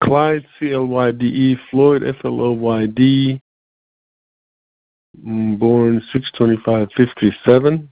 Clyde, C-L-Y-D-E, Floyd, F-L-O-Y-D, born 6/25/57.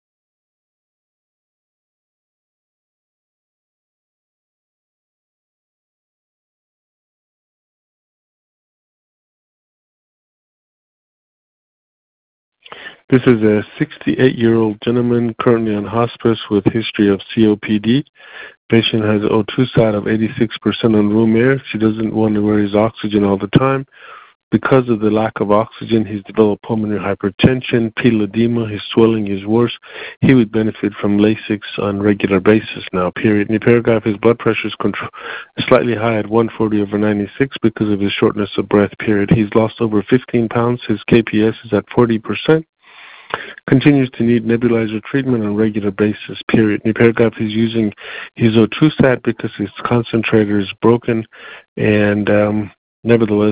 This is a 68-year-old gentleman currently on hospice with history of COPD. Patient has O2 sat of 86% on room air. She doesn't want to wear his oxygen all the time. Because of the lack of oxygen, he's developed pulmonary hypertension, pedal edema, his swelling is worse. He would benefit from Lasix on a regular basis now, period. In the paragraph, his blood pressure is slightly high at 140/96 because of his shortness of breath, period. He's lost over 15 pounds. His KPS is at 40%. Continues to need nebulizer treatment on a regular basis, period. In the paragraph, he's using his O2 sat because his concentrator is broken, and nevertheless,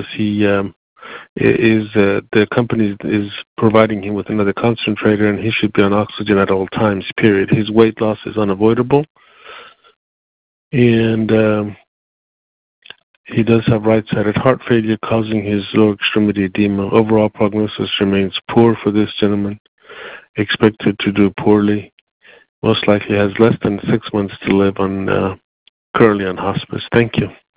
the company is providing him with another concentrator, and he should be on oxygen at all times, period. His weight loss is unavoidable, and he does have right-sided heart failure causing his lower extremity edema. Overall prognosis remains poor for this gentleman, expected to do poorly. Most likely has less than 6 months to live on currently on hospice. Thank you.